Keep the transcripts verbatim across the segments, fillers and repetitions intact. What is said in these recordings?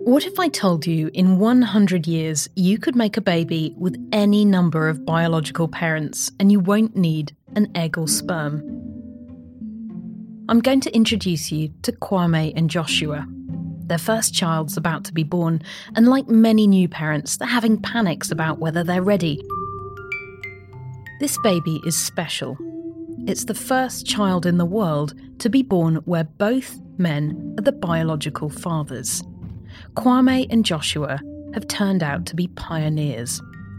What if I told you in one hundred years you could make a baby with any number of biological parents and you won't need an egg or sperm? I'm going to introduce you to Kwame and Joshua. Their first child's about to be born, and like many new parents, they're having panics about whether they're ready. This baby is special. It's the first child in the world to be born where both men are the biological fathers. Kwame and Joshua have turned out to be pioneers.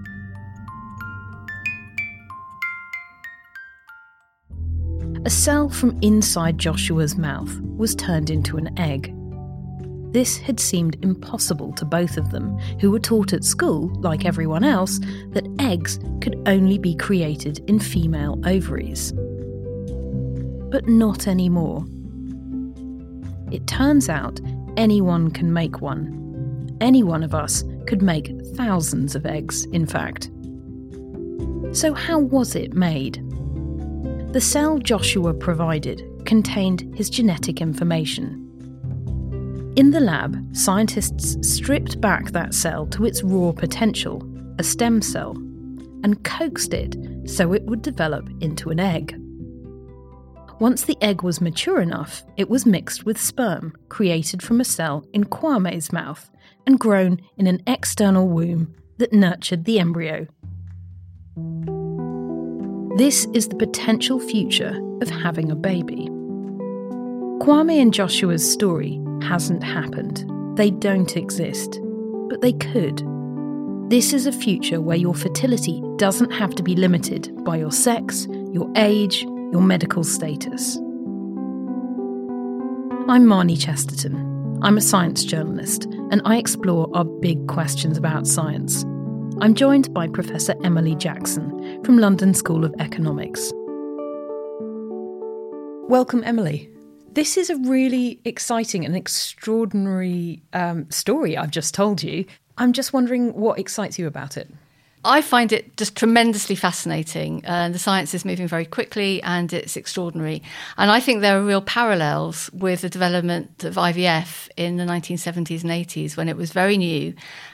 A cell from inside Joshua's mouth was turned into an egg. This had seemed impossible to both of them, who were taught at school, like everyone else, that eggs could only be created in female ovaries. But not anymore. It turns out anyone can make one. Any one of us could make thousands of eggs, in fact. So how was it made? The cell Joshua provided contained his genetic information. In the lab, scientists stripped back that cell to its raw potential, a stem cell, and coaxed it so it would develop into an egg. Once the egg was mature enough, it was mixed with sperm, created from a cell in Kwame's mouth, and grown in an external womb that nurtured the embryo. This is the potential future of having a baby. Kwame and Joshua's story hasn't happened. They don't exist. But they could. This is a future where your fertility doesn't have to be limited by your sex, your age, your medical status. I'm Marnie Chesterton. I'm a science journalist, and I explore our big questions about science. I'm joined by Professor Emily Jackson from London School of Economics. Welcome, Emily. This is a really exciting and extraordinary um, story I've just told you. I'm just wondering what excites you about it. I find it just tremendously fascinating. Uh, the science is moving very quickly and it's extraordinary. And I think there are real parallels with the development of I V F in the nineteen seventies and eighties when it was very new.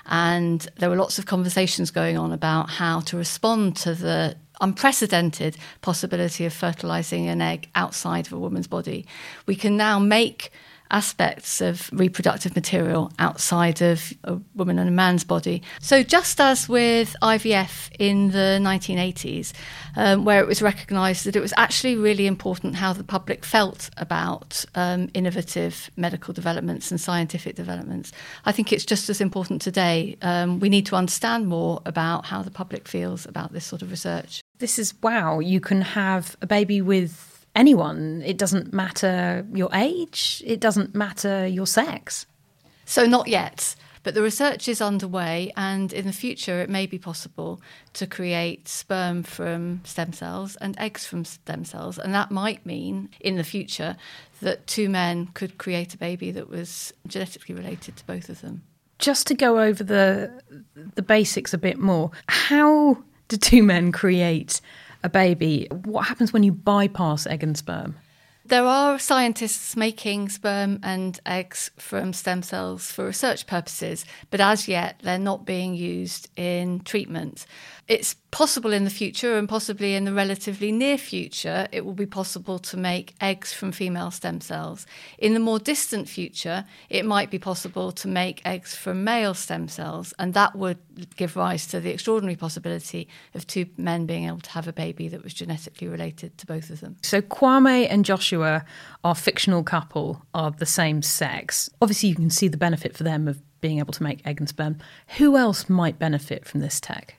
And there were lots of conversations going on about how to respond to the unprecedented possibility of fertilising an egg outside of a woman's body. We can now make aspects of reproductive material outside of a woman and a man's body. So just as with I V F in the nineteen eighties, um, where it was recognised that it was actually really important how the public felt about um, innovative medical developments and scientific developments, I think it's just as important today. Um, we need to understand more about how the public feels about this sort of research. This is, wow, you can have a baby with anyone. It doesn't matter your age. It doesn't matter your sex. So not yet, but the research is underway, and in the future it may be possible to create sperm from stem cells and eggs from stem cells. And that might mean in the future that two men could create a baby that was genetically related to both of them. Just to go over the the basics a bit more, how do two men create a baby? What happens when you bypass egg and sperm? There are scientists making sperm and eggs from stem cells for research purposes, but as yet they're not being used in treatment. It's possible in the future, and possibly in the relatively near future, it will be possible to make eggs from female stem cells. In the more distant future, it might be possible to make eggs from male stem cells, and that would give rise to the extraordinary possibility of two men being able to have a baby that was genetically related to both of them. So Kwame and Joshua, our fictional couple, are the same sex. Obviously, you can see the benefit for them of being able to make egg and sperm. Who else might benefit from this tech?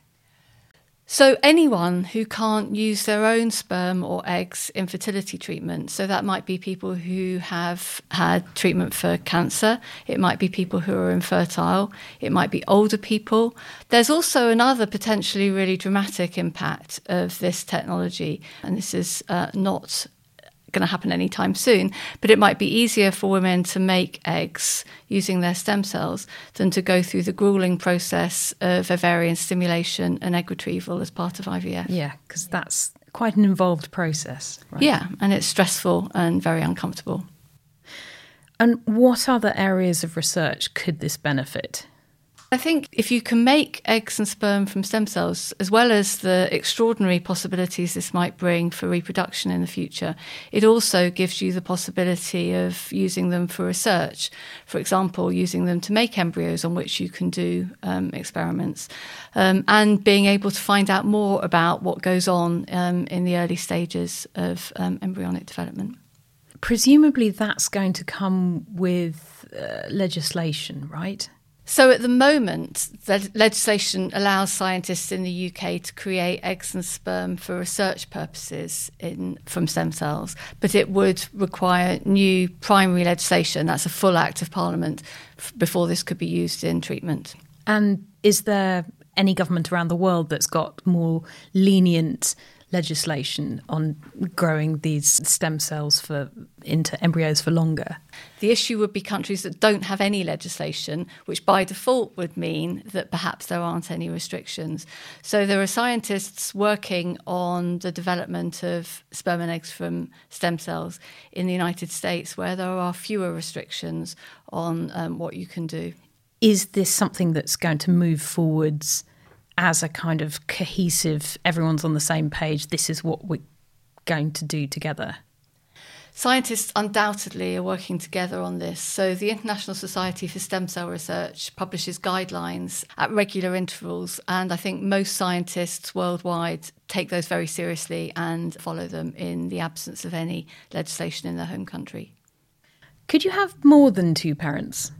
So anyone who can't use their own sperm or eggs in fertility treatment, so that might be people who have had treatment for cancer, it might be people who are infertile, it might be older people. There's also another potentially really dramatic impact of this technology, and this is uh, not going to happen anytime soon, but it might be easier for women to make eggs using their stem cells than to go through the grueling process of ovarian stimulation and egg retrieval as part of I V F. Yeah, because that's quite an involved process, right? Yeah, and it's stressful and very uncomfortable. And what other areas of research could this benefit? I think if you can make eggs and sperm from stem cells, as well as the extraordinary possibilities this might bring for reproduction in the future, it also gives you the possibility of using them for research. For example, using them to make embryos on which you can do um, experiments, um, and being able to find out more about what goes on um, in the early stages of um, embryonic development. Presumably that's going to come with uh, legislation, right? So at the moment, the legislation allows scientists in the U K to create eggs and sperm for research purposes in, from stem cells, but it would require new primary legislation, that's a full Act of Parliament, f- before this could be used in treatment. And is there any government around the world that's got more lenient legislation on growing these stem cells for into embryos for longer? The issue would be countries that don't have any legislation, which by default would mean that perhaps there aren't any restrictions. So there are scientists working on the development of sperm and eggs from stem cells in the United States where there are fewer restrictions on um, what you can do. Is this something that's going to move forwards as a kind of cohesive, everyone's on the same page, this is what we're going to do together? Scientists undoubtedly are working together on this. So the International Society for Stem Cell Research publishes guidelines at regular intervals, and I think most scientists worldwide take those very seriously and follow them in the absence of any legislation in their home country. Could you have more than two parents?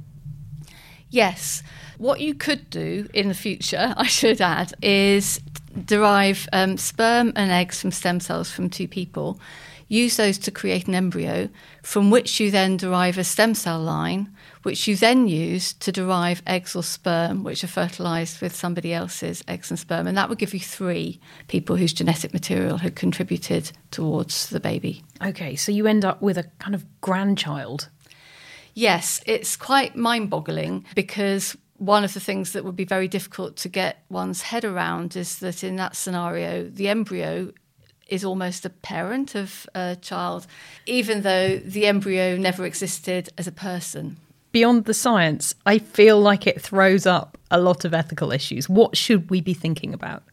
Yes. What you could do in the future, I should add, is derive um, sperm and eggs from stem cells from two people, use those to create an embryo, from which you then derive a stem cell line, which you then use to derive eggs or sperm, which are fertilised with somebody else's eggs and sperm. And that would give you three people whose genetic material had contributed towards the baby. Okay, so you end up with a kind of grandchild. Yes, it's quite mind-boggling because one of the things that would be very difficult to get one's head around is that in that scenario, the embryo is almost a parent of a child, even though the embryo never existed as a person. Beyond the science, I feel like it throws up a lot of ethical issues. What should we be thinking about?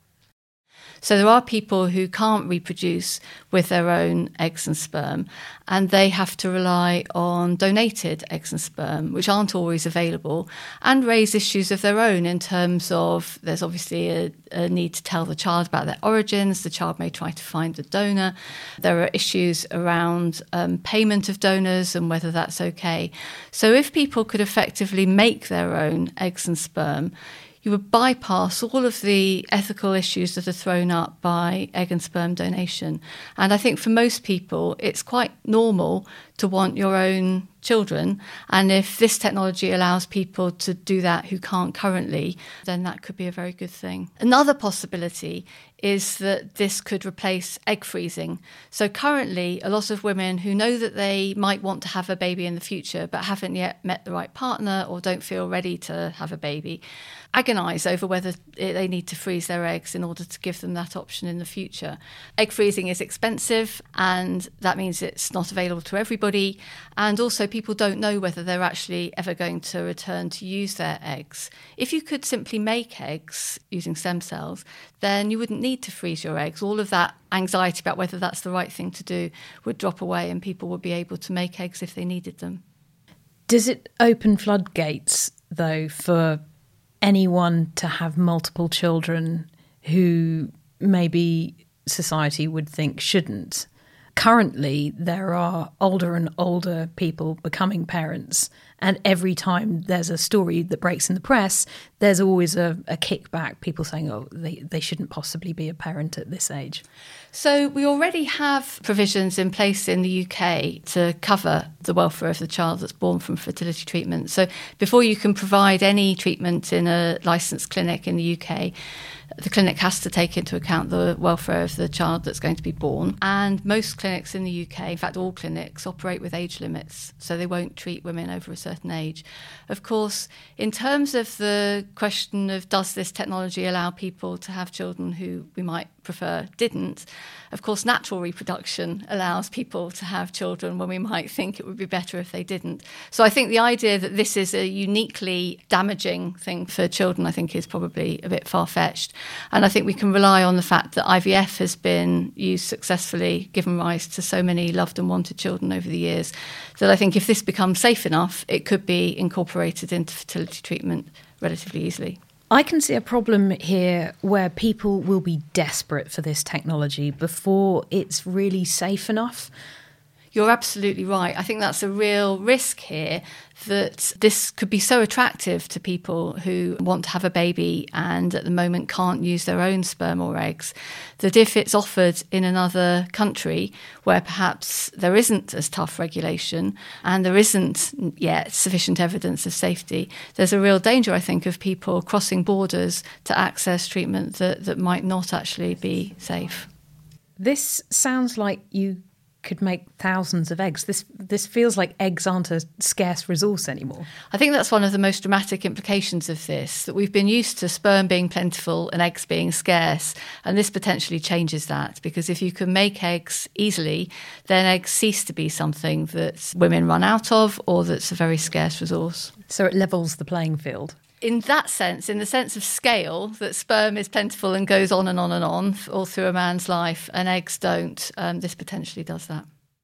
So there are people who can't reproduce with their own eggs and sperm, and they have to rely on donated eggs and sperm, which aren't always available, and raise issues of their own in terms of there's obviously a, a need to tell the child about their origins. The child may try to find the donor. There are issues around um, payment of donors and whether that's okay. So if people could effectively make their own eggs and sperm, you would bypass all of the ethical issues that are thrown up by egg and sperm donation. And I think for most people, it's quite normal to want your own children. And if this technology allows people to do that who can't currently, then that could be a very good thing. Another possibility is that this could replace egg freezing. So currently, a lot of women who know that they might want to have a baby in the future but haven't yet met the right partner or don't feel ready to have a baby, agonise over whether they need to freeze their eggs in order to give them that option in the future. Egg freezing is expensive, and that means it's not available to everybody. And also people don't know whether they're actually ever going to return to use their eggs. If you could simply make eggs using stem cells, then you wouldn't need to freeze your eggs. All of that anxiety about whether that's the right thing to do would drop away, and people would be able to make eggs if they needed them. Does it open floodgates, though, for anyone to have multiple children who maybe society would think shouldn't? Currently, there are older and older people becoming parents, and every time there's a story that breaks in the press, there's always a, a kickback, people saying, oh, they, they shouldn't possibly be a parent at this age. So we already have provisions in place in the U K to cover the welfare of the child that's born from fertility treatment. So before you can provide any treatment in a licensed clinic in the U K, the clinic has to take into account the welfare of the child that's going to be born. And most clinics in the U K, in fact all clinics, operate with age limits, so they won't treat women over a certain certain age. Of course, in terms of the question of does this technology allow people to have children who we might prefer didn't, of course, natural reproduction allows people to have children when we might think it would be better if they didn't. So I think the idea that this is a uniquely damaging thing for children, I think, is probably a bit far-fetched. And I think we can rely on the fact that I V F has been used successfully, given rise to so many loved and wanted children over the years, that I think if this becomes safe enough, it could be incorporated into fertility treatment relatively easily. I can see a problem here where people will be desperate for this technology before it's really safe enough. You're absolutely right. I think that's a real risk here, that this could be so attractive to people who want to have a baby and at the moment can't use their own sperm or eggs, that if it's offered in another country where perhaps there isn't as tough regulation and there isn't yet sufficient evidence of safety, there's a real danger, I think, of people crossing borders to access treatment that, that might not actually be safe. This sounds like you could make thousands of eggs. This this feels like eggs aren't a scarce resource anymore. I think that's one of the most dramatic implications of this, that we've been used to sperm being plentiful and eggs being scarce, and this potentially changes that, because if you can make eggs easily, then eggs cease to be something that women run out of or that's a very scarce resource. So it levels the playing field. In that sense, in the sense of scale, that sperm is plentiful and goes on and on and on all through a man's life, and eggs don't, um, this potentially does that.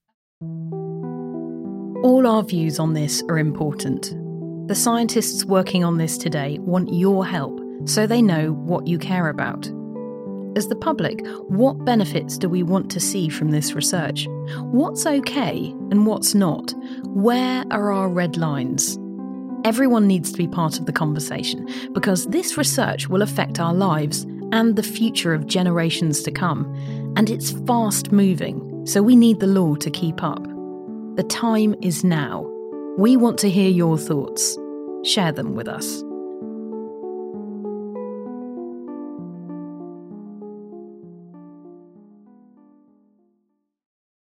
All our views on this are important. The scientists working on this today want your help so they know what you care about. As the public, what benefits do we want to see from this research? What's okay and what's not? Where are our red lines? Everyone needs to be part of the conversation, because this research will affect our lives and the future of generations to come. And it's fast moving, so we need the law to keep up. The time is now. We want to hear your thoughts. Share them with us.